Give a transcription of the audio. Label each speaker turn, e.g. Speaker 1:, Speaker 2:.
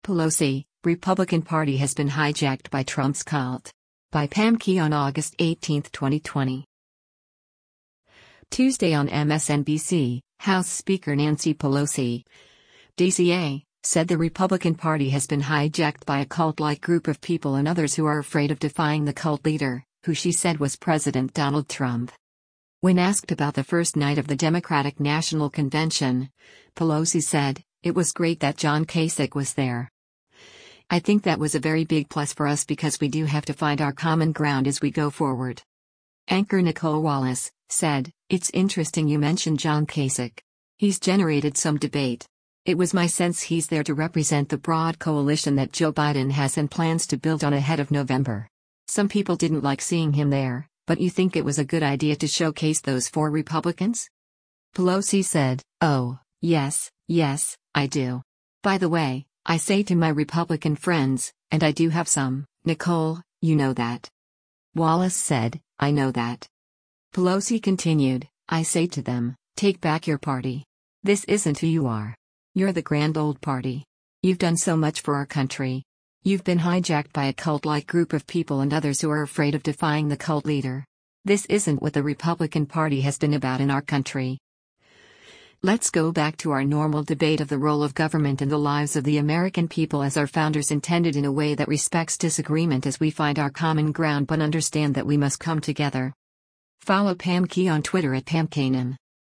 Speaker 1: Pelosi, Republican Party has been hijacked by Trump's cult. By Pam Key on August 18, 2020. Tuesday on MSNBC, House Speaker Nancy Pelosi, DCA, said the Republican Party has been hijacked by a cult-like group of people and others who are afraid of defying the cult leader, who she said was President Donald Trump. When asked about the first night of the Democratic National Convention, Pelosi said, "It was great that John Kasich was there. I think that was a very big plus for us because we do have to find our common ground as we go forward." Anchor Nicolle Wallace said, "It's interesting you mentioned John Kasich. He's generated some debate. It was my sense he's there to represent the broad coalition that Joe Biden has and plans to build on ahead of November. Some people didn't like seeing him there, but you think it was a good idea to showcase those 4 Republicans?" Pelosi said, "Oh, yes, I do. By the way, I say to my Republican friends, and I do have some, Nicolle, you know that." Wallace said, "I know that." Pelosi continued, "I say to them, take back your party. This isn't who you are. You're the grand old party. You've done so much for our country. You've been hijacked by a cult-like group of people and others who are afraid of defying the cult leader. This isn't what the Republican Party has been about in our country. Let's go back to our normal debate of the role of government in the lives of the American people as our founders intended, in a way that respects disagreement as we find our common ground but understand that we must come together." Follow Pam Key on Twitter at PamKanan.